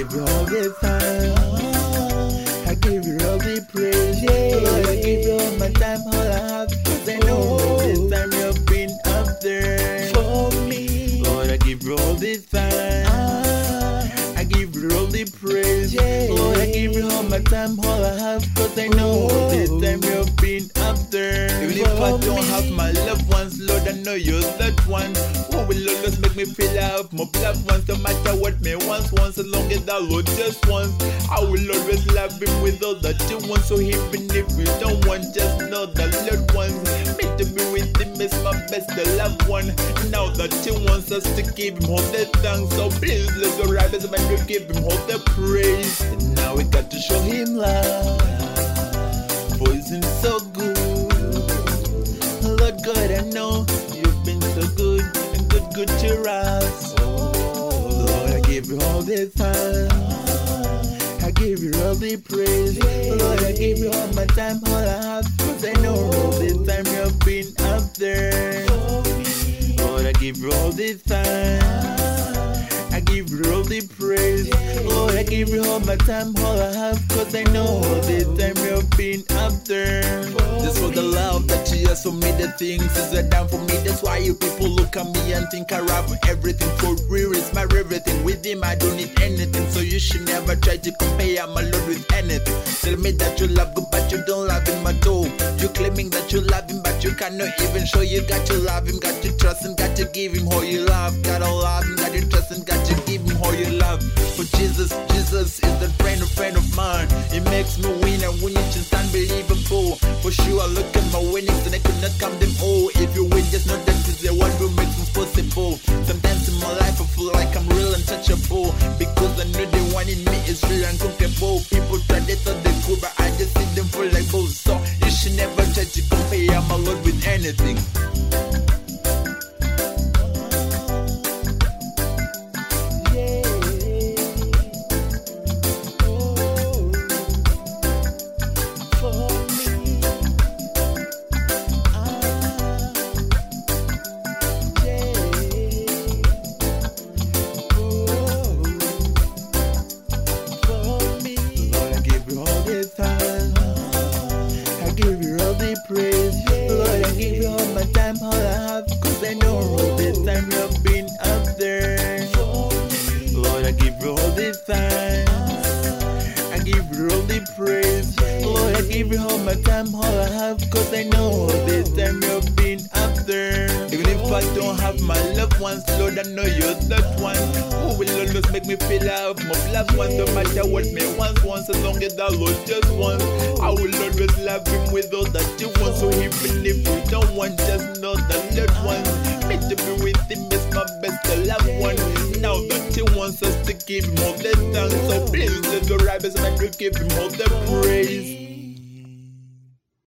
give you all the time. I give you all the praise, yeah. Lord, I give you all my time, all I have, cause I know this time you've been up there for me. Lord, I give you all the time. I give you all the praise, yeah. Lord, I give you all my time, all I have, cause I know this time you've been up there. Even if I don't have my loved ones, Lord, I know you're that one who will always make me feel I have my loved ones. No matter what me wants, as long as the Lord just wants, I will always love him with all that you want. So even if you don't want, just know the Lord wants me to be with him is my best, the loved one. Now that he wants us to give him all the thanks, so please let's go right as man to give him all the praise. And now we got to show him love, for he's been so good. Lord God, I know you've been so good and good to us. Lord, I give you all the time. I give you all the praise. Lord, I give you all my time, all I have, cause I know all the time you've been up there. Lord, I give you all the time. I give you all the praise. Lord, I give you all my time, all I have, cause I know all the time you've been up there. Just for the love that you has for me, the things is are down for me. That's why you people look at me and think I have everything. For real, it's my everything. With him I don't need anything, so you should never try to compare my Lord with anything. Tell me that you love good but you don't love him at all. You claiming that you love him but you cannot even show. You got to love him, got to trust him, got to give him all you love. Gotta love him, got to trust him, got to give him all you love. For Jesus is the friend of mine. He makes me win and win it just unbelievable. For sure I look at my winnings and I could not count them all. If you win, just know that is the one who makes me possible. Sometimes in my life I feel like I'm real untouchable, because I know the one in me is real unconquerable. People try they thought they could, but I just see them full like bulls. So you should never try to compare my Lord with anything. Praise, Lord, I give you all my time, all I have, cause I know all the time you've been up there. Lord, I give you all the time. I give you all the praise. Lord, I give you all my time, all I have, cause I know all the time you've been up there. Even if I don't have my loved ones, Lord, I know you're that one who will always make me feel I have my loved ones. No matter what me wants, as long as the Lord just wants, I will always love him with all that you want. So even if you don't want, just know that Lord wants me to be with him is my best, the loved one. Now that he wants us to give him all the thanks, so please let's go right as man to give him all the praise.